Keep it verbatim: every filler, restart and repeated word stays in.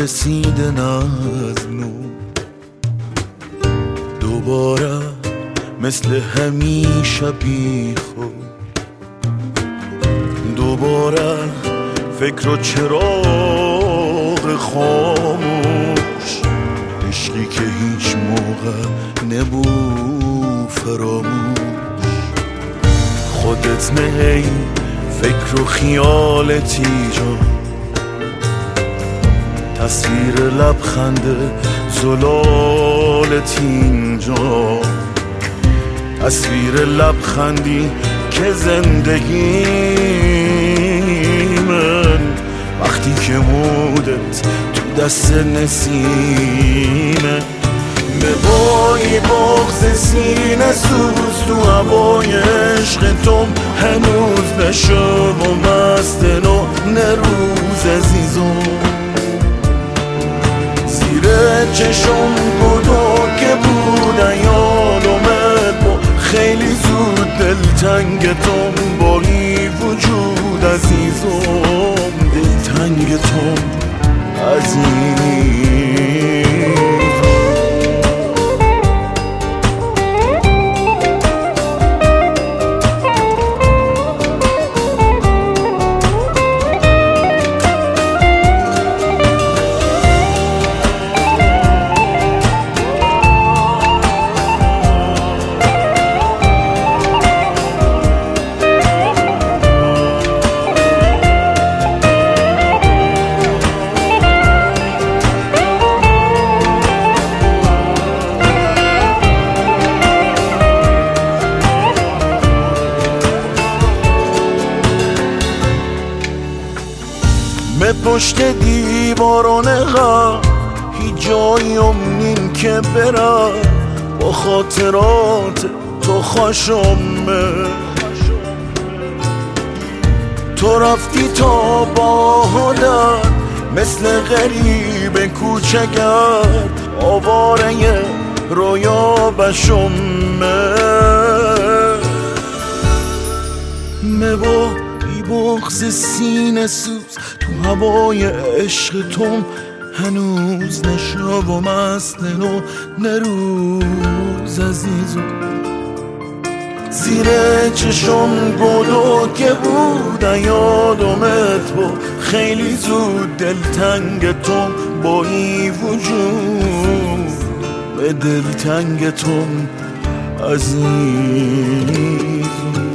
رسیده نزنو دوباره مثل همیشه بی خود دوباره فکر و چراغ خاموش عشقی که هیچ موقع نبود فراموش خودت نه فکر و خیالتی جان تصویر لبخند زلالت اینجا تصویر لبخندی که زندگی من وقتی که مودت تو دست نسیمه به بایی بغض سینه سوز تو هوای عشق توم هنوز نشو و مستن و نروز عزیزم زیر چشم بودو که بودن یادمت با خیلی زود دلتنگ توم بایی وجود عزیزم دلتنگ توم عزیز به پشت دیواران غم هیچ جایی امنین که برم با خاطرات تو خوشمه تو رفتی تا با حالم مثل غریب کوچگر آواره رویا بشمه مبا بغض سینه سوز تو هوای عشق توم هنوز نشو و مستن و نروز عزیزم زیر چشم گلو که بودن یادمت با خیلی زود دلتنگ توم با ای وجود به دلتنگ توم عزیزم